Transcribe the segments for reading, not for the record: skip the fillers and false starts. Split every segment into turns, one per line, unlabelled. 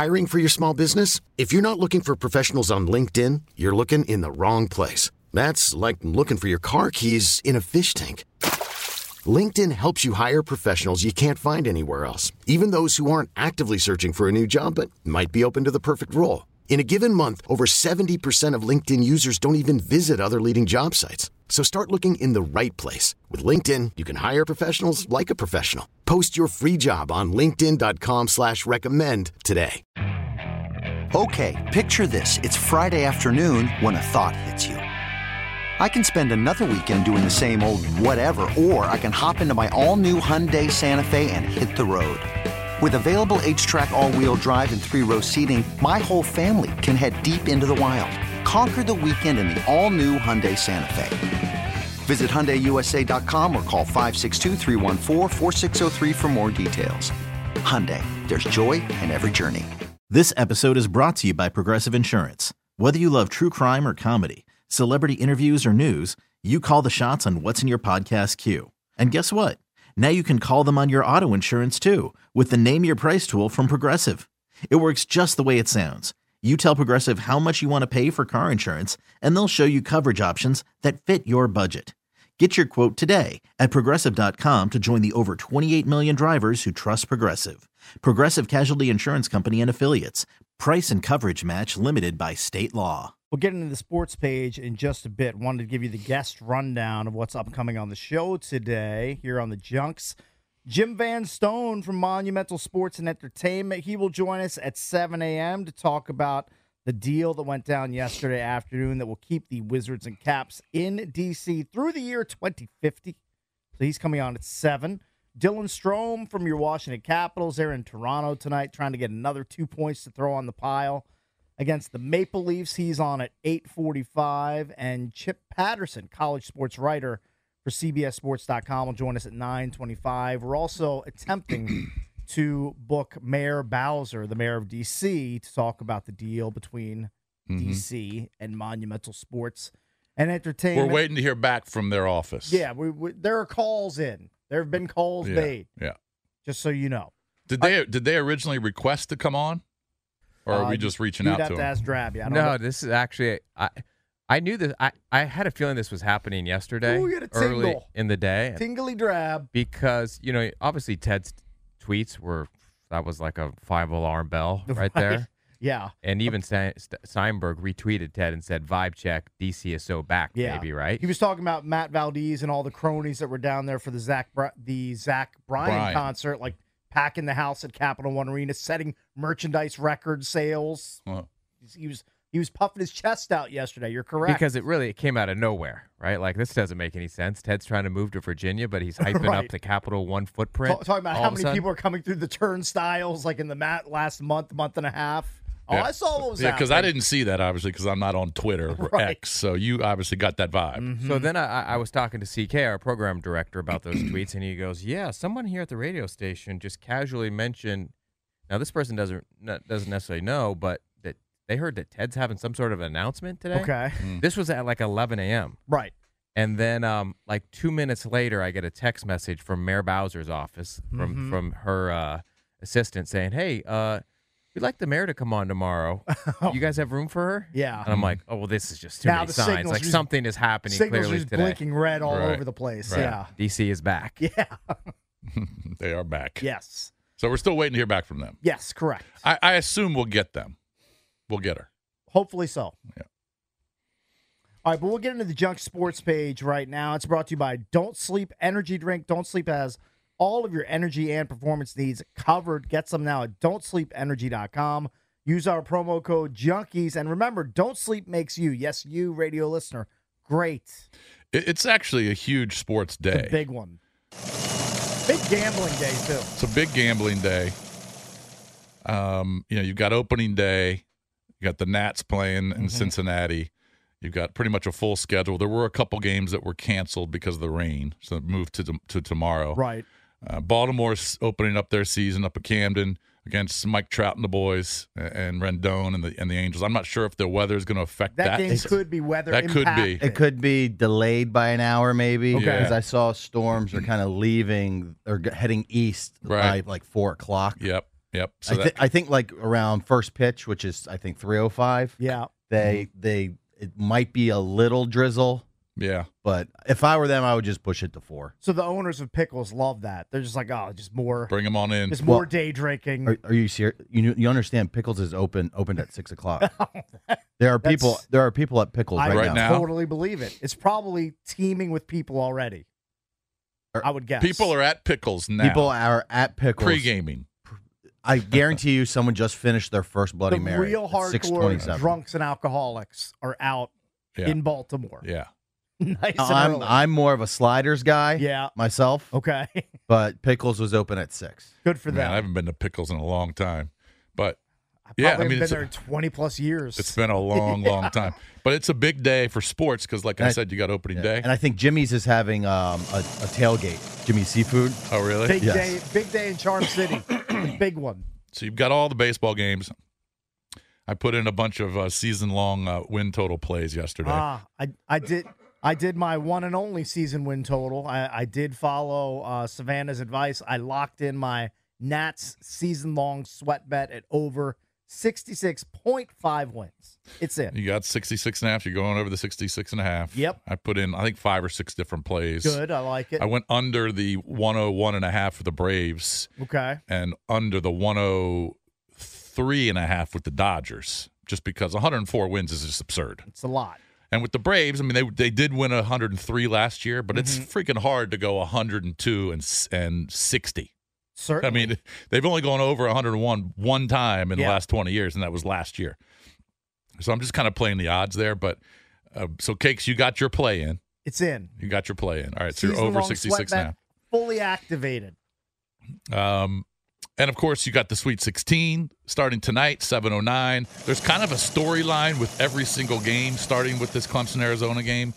Hiring for your small business? If you're not looking for professionals on LinkedIn, you're looking in the wrong place. That's like looking for your car keys in a fish tank. LinkedIn helps you hire professionals you can't find anywhere else, even those who aren't actively searching for a new job but might be open to the perfect role. In a given month, over 70% of LinkedIn users don't even visit other leading job sites. So start looking in the right place. With LinkedIn, you can hire professionals like a professional. Post your free job on linkedin.com/recommend today.
Okay, picture this. It's Friday afternoon when a thought hits you. I can spend another weekend doing the same old whatever, or I can hop into my all-new Hyundai Santa Fe and hit the road. With available H-Track all-wheel drive and 3-row seating, my whole family can head deep into the wild. Conquer the weekend in the all-new Hyundai Santa Fe. Visit HyundaiUSA.com or call 562-314-4603 for more details. Hyundai, there's joy in every journey.
This episode is brought to you by Progressive Insurance. Whether you love true crime or comedy, celebrity interviews or news, you call the shots on what's in your podcast queue. And guess what? Now you can call them on your auto insurance too with the Name Your Price tool from Progressive. It works just the way it sounds. You tell Progressive how much you want to pay for car insurance, and they'll show you coverage options that fit your budget. Get your quote today at Progressive.com to join the over 28 million drivers who trust Progressive. Progressive Casualty Insurance Company and Affiliates. Price and coverage match limited by state law.
We'll get into the sports page in just a bit. Wanted to give you the guest rundown of what's upcoming on the show today here on the Junks. Jim Van Stone from Monumental Sports and Entertainment. He will join us at 7 a.m. to talk about the deal that went down yesterday afternoon that will keep the Wizards and Caps in D.C. through the year 2050. So he's coming on at 7. Dylan Strome from your Washington Capitals. They're in Toronto tonight trying to get another 2 points to throw on the pile against the Maple Leafs. He's on at 8:45. And Chip Patterson, college sports writer for CBSSports.com, will join us at 9:25. We're also attempting to book Mayor Bowser, the mayor of D.C., to talk about the deal between D.C. and Monumental Sports and Entertainment.
We're waiting to hear back from their office.
Yeah, there are calls in. There have been calls made.
Yeah.
Just so you know.
Did they originally request to come on? Or are we just reaching out to them?
You'd have to ask Drabby. I don't
No,
know.
this is actually I knew this. I had a feeling this was happening yesterday,
Ooh, you got a
early
tingle.
in the day,
Tingly Drab.
because obviously Ted's tweets that was like a 5-alarm bell right there.
Yeah.
And even Steinberg retweeted Ted and said, "Vibe check, DC is so back,
Yeah.
baby." Right?
He was talking about Matt Valdez and all the cronies that were down there for the Zach Bryan concert, like packing the house at Capital One Arena, setting merchandise record sales.
Well,
He was puffing his chest out yesterday. You're correct.
Because it came out of nowhere, right? Like, this doesn't make any sense. Ted's trying to move to Virginia, but he's hyping
Right.
up the Capital One footprint.
Talking about
all
how
of a
many
sudden.
people are coming through the turnstiles, like in the last month and a half. Oh,
yeah.
I saw what was
Yeah, because
happening.
I didn't see that, obviously, because I'm not on Twitter or
Right.
X. So you obviously got that vibe.
Mm-hmm.
So then I was talking to CK, our program director, about those tweets, and he goes, "Yeah, someone here at the radio station just casually mentioned." Now, this person doesn't necessarily know, but that they heard that Ted's having some sort of announcement today.
Okay.
This was at like 11 a.m.
Right.
And then, like 2 minutes later, I get a text message from Mayor Bowser's office from her assistant saying, "Hey, we'd like the mayor to come on tomorrow. You guys have room for her?"
Yeah.
And I'm like, "Oh, well, this is just too
Now
many
the
signs.
signals
Like
just-
something is happening
Signals
clearly
just
today."
blinking red all
Right.
over the place.
Right.
Yeah.
DC is back.
Yeah.
They are back.
Yes.
So we're still waiting to hear back from them.
Yes, correct.
I assume we'll get them. We'll get her.
Hopefully so.
Yeah.
All right, but we'll get into the Junk Sports page right now. It's brought to you by Don't Sleep Energy Drink. Don't Sleep has all of your energy and performance needs covered. Get some now at don'tsleepenergy.com. Use our promo code Junkies. And remember, Don't Sleep makes you, yes, you, radio listener, great.
It's actually a huge sports day.
It's a big one. Big gambling day, too.
It's a big gambling day. You've got opening day. You got the Nats playing in Cincinnati. You've got pretty much a full schedule. There were a couple games that were canceled because of the rain, so it moved to tomorrow.
Right.
Baltimore's opening up their season up at Camden against Mike Trout and the boys and Rendon and the Angels. I'm not sure if the weather is going to affect that.
That game could be weather
That could be.
impacted.
It could be delayed by an hour, maybe.
Okay.
Because I saw storms are kind of leaving or heading east
Right.
by like 4 o'clock.
Yep. Yep. So
I think like around first pitch, which is I think 3:05.
Yeah.
It might be a little drizzle,
yeah.
but if I were them, I would just push it to 4.
So the owners of Pickles love that. They're just like, oh, just more,
Bring them on in.
just more day drinking.
Are you serious? You understand Pickles is opened at 6 o'clock. There are people at Pickles
I
Right
right
now?
totally believe it. It's probably teeming with people already. I would guess.
People are at Pickles now.
People are at Pickles
pre-gaming.
I guarantee you, someone just finished their first Bloody
the
Mary.
real
at
hardcore
6:27.
drunks and alcoholics are out
Yeah.
in Baltimore.
Yeah.
Nice and early.
I'm more of a sliders guy.
Yeah.
Myself.
Okay.
But Pickles was open at 6.
Good for
Man,
them.
I haven't been to Pickles in a long time. But
I
yeah,
probably
I mean,
haven't
it's
been there in 20 plus years.
it's been a long, long time. But it's a big day for sports because, like I said, you got opening day.
And I think Jimmy's is having a tailgate. Jimmy's Seafood.
Oh, really?
big day in Charm City. The big one.
So you've got all the baseball games. I put in a bunch of season-long win total plays yesterday.
I did my one and only season win total. I did follow Savannah's advice. I locked in my Nats season-long sweat bet at over 66.5 wins. It's in.
You got 66.5. You're going over the 66.5.
Yep.
I put in, I think, 5 or 6 different plays.
Good. I like it.
I went under the 101.5 for the Braves
Okay.
and under the 103.5 with the Dodgers, just because 104 wins is just absurd.
It's a lot.
And with the Braves, I mean, they did win 103 last year, but it's freaking hard to go 102 and 60.
Certainly.
I mean, they've only gone over 101 one time in the last 20 years, and that was last year. So I'm just kind of playing the odds there. But so, Cakes, you got your play in.
it's in.
You got your play in. All right, so you're
Season-long
over
sweat
66
bet
now.
fully activated.
And, of course, you got the Sweet 16 starting tonight, 7:09. There's kind of a storyline with every single game, starting with this Clemson-Arizona game.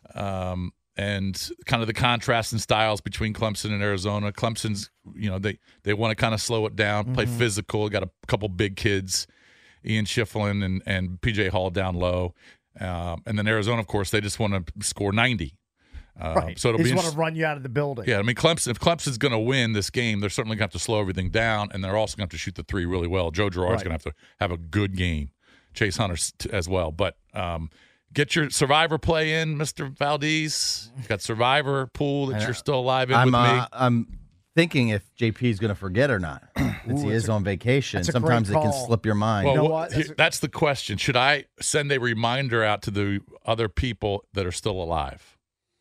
And kind of the contrast in styles between Clemson and Arizona. Clemson's, they want to kind of slow it down, play physical. Got a couple big kids, Ian Schiffelin and P.J. Hall down low. And then Arizona, of course, they just want to score 90.
Right.
So it'll
They
be
just want to run you out of the building.
Yeah, I mean, if Clemson's going to win this game, they're certainly going to have to slow everything down, and they're also going to have to shoot the three really well. Joe Girard's going to have to have a good game. Chase Hunter as well. But get your Survivor play in, Mr. Valdez. You got Survivor pool that you're still alive in with me.
I'm thinking if JP is going to forget or not. Since he is on vacation,
that's a great
sometimes it can
call.
slip your mind.
Well,
know what?
that's the question. Should I send a reminder out to the other people that are still alive?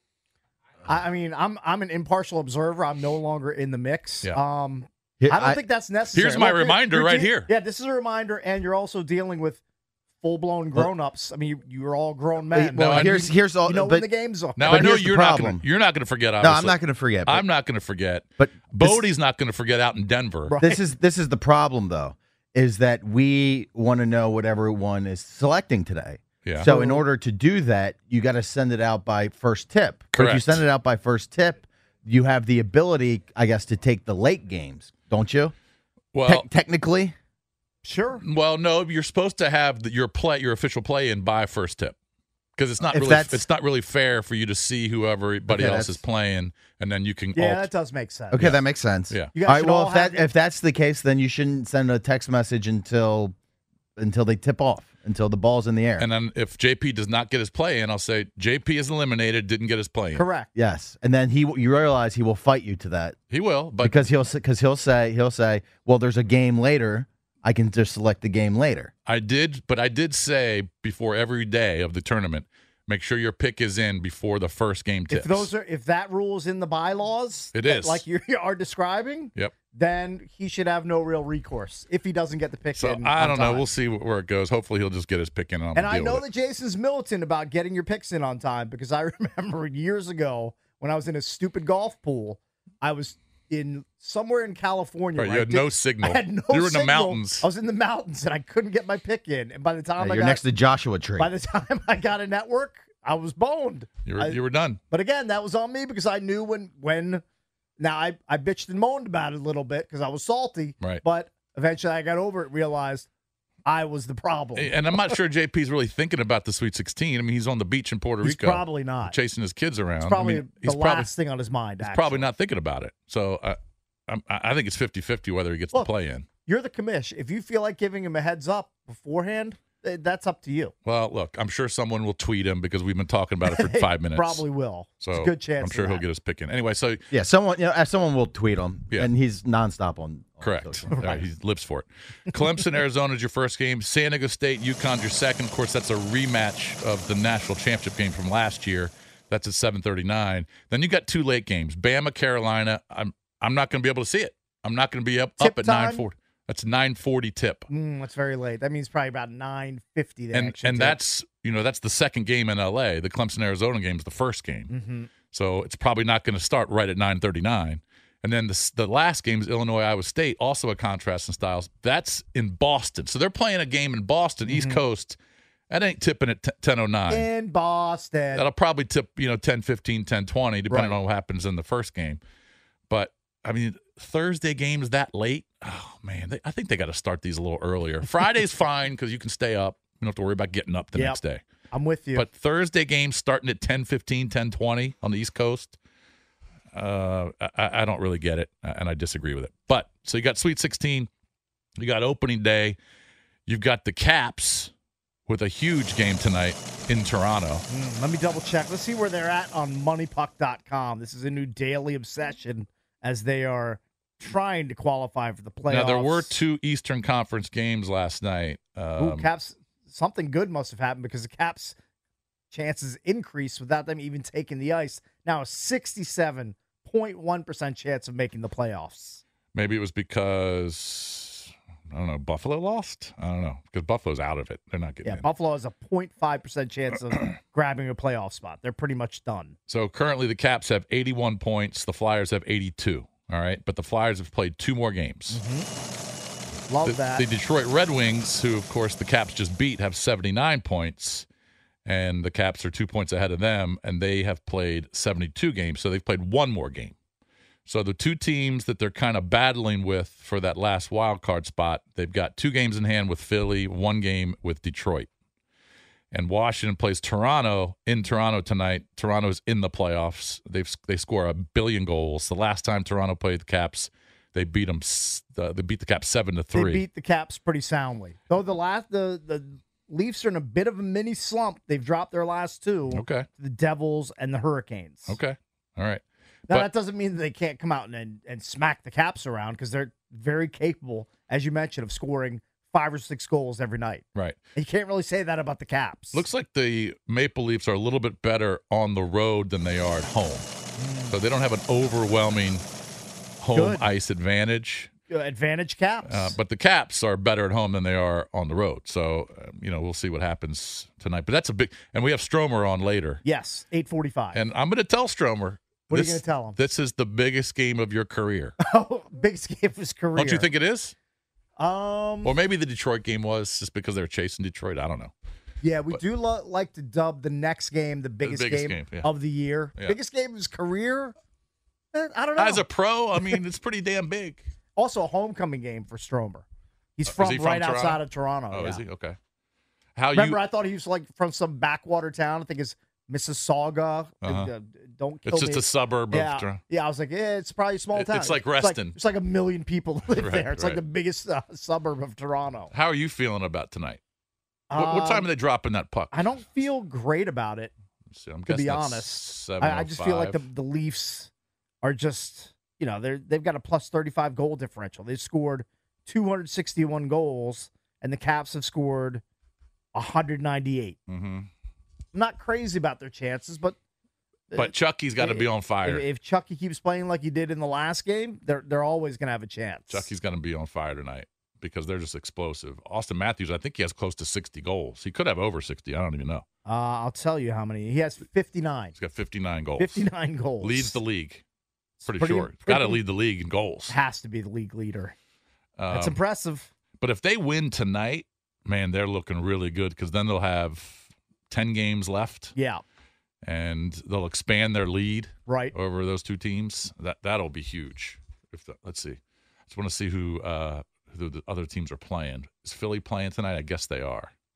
I mean, I'm an impartial observer. I'm no longer in the mix.
Yeah.
I don't think that's necessary.
Here's my
Look,
reminder
you're
right here.
Yeah, this is a reminder, and you're also dealing with full-blown grown-ups. I mean, you're all grown men.
Well,
No,
here's all.
you know
but,
when the game's on.
Now
But
I know
here's the
you're not
problem.
going to forget.
no,
Obviously.
I'm not going to forget. But
I'm not going to forget.
But this-
Bodie's not going to forget out in Denver.
Right.
this is the problem though, is that we want to know what everyone is selecting today.
Yeah.
So in order to do that, you got to send it out by first tip. Or if you
Correct.
send it out by first tip, you have the ability, I guess, to take the late games, don't you?
Well,
Technically.
Sure.
well, no, you're supposed to have your official play in by first tip, because it's not
If
really
that's-
it's not really fair for you to see who everybody
Okay,
else is
that's-
playing, and then you can
Yeah, that does make sense.
Okay, that makes sense.
Yeah.
You guys
All right.
should
Well,
all have
if that's the case, then you shouldn't send a text message until they tip off, until the ball's in the air.
And then if JP does not get his play in, I'll say JP is eliminated, didn't get his play in.
Correct.
Yes, and then you realize he will fight you to that
He will, but
because he'll say, well, there's a game later. I can just select the game later.
I did say before every day of the tournament, make sure your pick is in before the first game tips.
If that rule is in the bylaws,
It is.
like you are describing.
Yep.
Then he should have no real recourse if he doesn't get the pick
So
in.
I
on
don't know.
time.
We'll see where it goes. Hopefully he'll just get his pick in. And,
And I
deal
know
with
that Jason's militant about getting your picks in on time because I remember years ago when I was in a stupid golf pool, I was somewhere in California.
Right,
where
you
I
had no signal.
I had no
You were in the
signal.
mountains.
I was in the mountains and I couldn't get my pick in. And by the time
You're next to Joshua Tree.
by the time I got a network, I was boned.
You were done.
But again, that was on me because I knew when. Now I bitched and moaned about it a little bit because I was salty.
Right.
But eventually I got over it, realized I was the problem.
And I'm not sure JP's really thinking about the Sweet 16. I mean, he's on the beach in Puerto
He's
Rico.
probably not.
Chasing his kids around.
It's probably
I mean,
the last thing on his mind.
He's
Actually.
probably not thinking about it. So I think it's 50-50 whether he gets
Look,
the play in.
You're the commish. If you feel like giving him a heads up beforehand, that's up to you.
Well, look, I'm sure someone will tweet him because we've been talking about it for 5 minutes.
Probably will.
So
it's a good chance.
I'm sure he'll get his pick in. Anyway, so
Yeah, someone will tweet him, and he's nonstop on
correct.
social.
Right, he lives for it. Clemson, Arizona is your first game. San Diego State, UConn's your second. Of course, that's a rematch of the national championship game from last year. That's at 7:39. Then you got 2 late games. Bama, Carolina. I'm not going to be able to see it. I'm not going to be up at 9:40. That's 9:40 tip.
That's very late. That means probably about 9:50.
And that's that's the second game in LA. The Clemson Arizona game is the first game, so it's probably not going to start right at 9:39. And then the last game is Illinois Iowa State, also a contrast in styles. That's in Boston, so they're playing a game in Boston, East Coast. That ain't tipping at 10:09
in Boston.
That'll probably tip 10:15, 10:20, depending on what happens in the first game. But I mean, Thursday games that late? Oh, man. I think they got to start these a little earlier. Friday's fine because you can stay up. You don't have to worry about getting up the next day.
I'm with you.
But Thursday games starting at 10:15, 10:20 on the East Coast, I don't really get it, and I disagree with it. But so you got Sweet 16. You got opening day. You've got the Caps with a huge game tonight in Toronto.
Let me double check. Let's see where they're at on moneypuck.com. This is a new daily obsession as they are trying to qualify for the playoffs.
Now, there were 2 Eastern Conference games last night.
Caps, something good must have happened because the Caps' chances increased without them even taking the ice. Now a 67.1% chance of making the playoffs.
Maybe it was because, I don't know, Buffalo lost? I don't know, because Buffalo's out of it. They're not getting in.
Buffalo has a 0.5% chance of grabbing a playoff spot. They're pretty much done.
So currently the Caps have 81 points. The Flyers have 82. All right, but the Flyers have played 2 more games.
Love that.
The Detroit Red Wings, who, of course, the Caps just beat, have 79 points, and the Caps are 2 points ahead of them, and they have played 72 games, so they've played 1 more game. So the 2 teams that they're kind of battling with for that last wild card spot, they've got 2 games in hand with Philly, 1 game with Detroit. And Washington plays Toronto in Toronto tonight. Toronto's in the playoffs. They score 1 billion goals. The last time Toronto played the Caps, they beat them. They beat the Caps 7-3.
They beat the Caps pretty soundly. Though the Leafs are in a bit of a mini slump. They've dropped their last 2.
Okay.
The Devils and the Hurricanes.
Okay. All right.
Now, that doesn't mean that they can't come out and smack the Caps around because they're very capable, as you mentioned, of scoring 5 or 6 goals every night.
Right.
And you can't really say that about the Caps.
Looks like the Maple Leafs are a little bit better on the road than they are at home. So they don't have an overwhelming home ice advantage.
Advantage Caps.
But the Caps are better at home than they are on the road. So, we'll see what happens tonight. But that's a big – and we have Stromer on later.
Yes, 8:45.
And I'm going to tell Stromer.
What are you going to tell him?
This is the biggest game of your career.
Oh, biggest game of his career.
Don't you think it is?
Or
maybe the Detroit game was just because they were chasing Detroit. I don't know.
Yeah, we do like to dub the next game the biggest game of the year.
Yeah.
Biggest game of his career? I don't know.
As a pro, I mean, it's pretty damn big.
Also a homecoming game for Stromer. He's from right outside of Toronto.
Oh,
yeah.
is he? Okay.
Remember, I thought he was like from some backwater town. I think it's Mississauga. Don't kill me.
It's just a suburb of Toronto.
Yeah, I was like, it's probably a small town.
It's like Reston.
It's like 1 million people live there. It's like the biggest suburb of Toronto.
How are you feeling about tonight? What time are they dropping that puck?
I don't feel great about it,
I'm
to be honest. I just feel like the Leafs are just, they've got a plus 35 goal differential. They've scored 261 goals, and the Caps have scored 198. I'm not crazy about their chances, but
Chucky's got to be on fire.
If Chucky keeps playing like he did in the last game, they're always going to have a chance.
Chucky's going to be on fire tonight because they're just explosive. Austin Matthews, I think he has close to 60 goals. He could have over 60. I don't even know.
I'll tell you how many. He has 59.
He's got 59 goals.
59 goals.
Leads the league. Pretty sure. Got to lead the league in goals.
Has to be the league leader. That's impressive.
But if they win tonight, man, they're looking really good because then they'll have 10 games left.
Yeah.
And they'll expand their lead over those 2 teams. That'll be huge. Let's see. I just want to see who the other teams are playing. Is Philly playing tonight? I guess they are.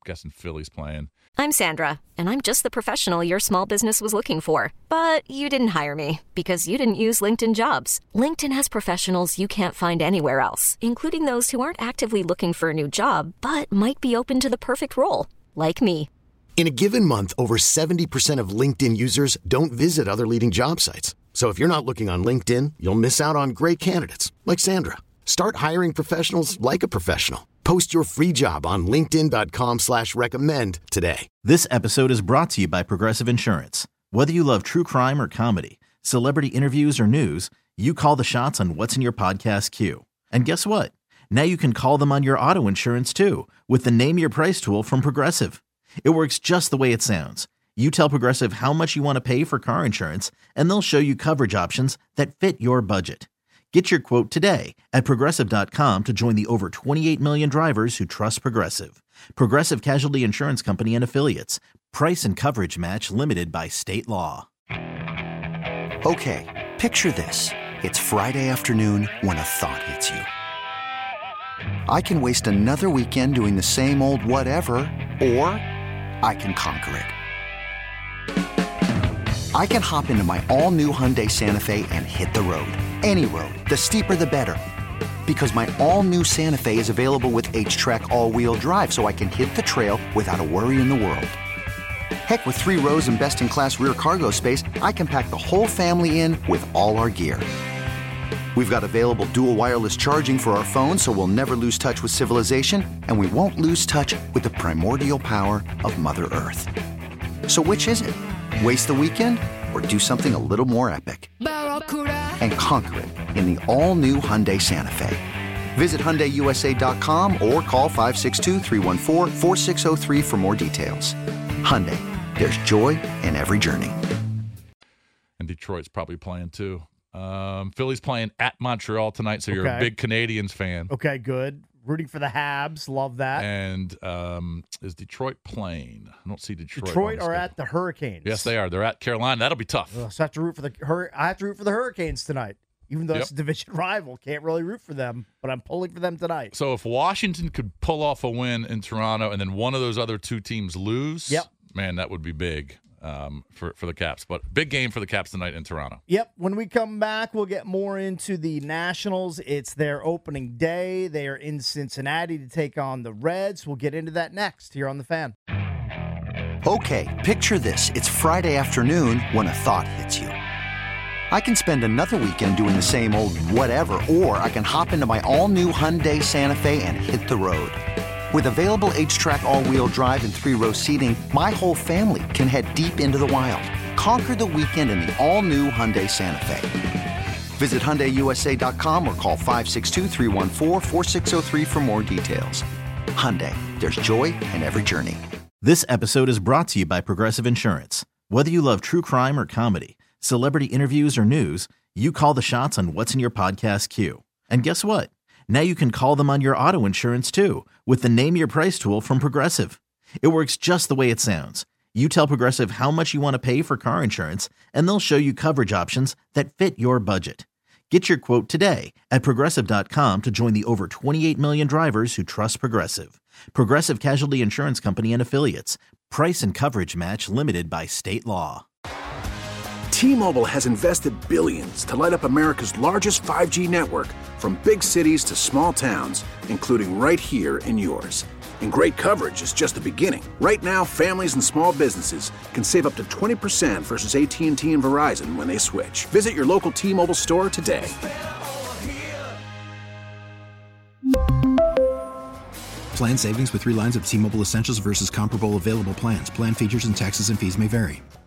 guessing Philly's playing.
I'm Sandra, and I'm just the professional your small business was looking for. But you didn't hire me because you didn't use LinkedIn Jobs. LinkedIn has professionals you can't find anywhere else, including those who aren't actively looking for a new job, but might be open to the perfect role, like me.
In a given month, over 70% of LinkedIn users don't visit other leading job sites. So if you're not looking on LinkedIn, you'll miss out on great candidates like Sandra. Start hiring professionals like a professional. Post your free job on linkedin.com/recommend today.
This episode is brought to you by Progressive Insurance. Whether you love true crime or comedy, celebrity interviews or news, you call the shots on what's in your podcast queue. And guess what? Now you can call them on your auto insurance too with the Name Your Price tool from Progressive. It works just the way it sounds. You tell Progressive how much you want to pay for car insurance, and they'll show you coverage options that fit your budget. Get your quote today at Progressive.com to join the over 28 million drivers who trust Progressive. Progressive Casualty Insurance Company and Affiliates. Price and coverage match limited by state law.
Okay, picture this. It's Friday afternoon when a thought hits you. I can waste another weekend doing the same old whatever, or I can conquer it. I can hop into my all-new Hyundai Santa Fe and hit the road. Any road. The steeper, the better. Because my all-new Santa Fe is available with H-Track all-wheel drive, so I can hit the trail without a worry in the world. Heck, with 3 rows and best-in-class rear cargo space, I can pack the whole family in with all our gear. We've got available dual wireless charging for our phones, so we'll never lose touch with civilization, and we won't lose touch with the primordial power of Mother Earth. So which is it? Waste the weekend or do something a little more epic? And conquer it in the all-new Hyundai Santa Fe. Visit HyundaiUSA.com or call 562-314-4603 for more details. Hyundai, there's joy in every journey.
And Detroit's probably playing too. Philly's playing at Montreal tonight, so you're a big Canadiens fan.
Okay, good. Rooting for the Habs. Love that.
And is Detroit playing? I don't see Detroit.
Detroit are at the Hurricanes.
Yes, they are. They're at Carolina. That'll be tough.
So I have to root for the Hurricanes tonight. Even though it's a division rival, can't really root for them, but I'm pulling for them tonight.
So if Washington could pull off a win in Toronto and then one of those other 2 teams lose, man, that would be big. For the Caps. But big game for the Caps tonight in Toronto.
Yep. When we come back, we'll get more into the Nationals. It's their opening day. They are in Cincinnati to take on the Reds. We'll get into that next here on The Fan.
Okay, picture this. It's Friday afternoon when a thought hits you. I can spend another weekend doing the same old whatever, or I can hop into my all-new Hyundai Santa Fe and hit the road. With available H-Track all-wheel drive and 3-row seating, my whole family can head deep into the wild. Conquer the weekend in the all-new Hyundai Santa Fe. Visit HyundaiUSA.com or call 562-314-4603 for more details. Hyundai, there's joy in every journey.
This episode is brought to you by Progressive Insurance. Whether you love true crime or comedy, celebrity interviews or news, you call the shots on what's in your podcast queue. And guess what? Now you can call them on your auto insurance too with the Name Your Price tool from Progressive. It works just the way it sounds. You tell Progressive how much you want to pay for car insurance, and they'll show you coverage options that fit your budget. Get your quote today at Progressive.com to join the over 28 million drivers who trust Progressive. Progressive Casualty Insurance Company and Affiliates. Price and coverage match limited by state law.
T-Mobile has invested billions to light up America's largest 5G network, from big cities to small towns, including right here in yours. And great coverage is just the beginning. Right now, families and small businesses can save up to 20% versus AT&T and Verizon when they switch. Visit your local T-Mobile store today.
Plan savings with 3 lines of T-Mobile Essentials versus comparable available plans. Plan features and taxes and fees may vary.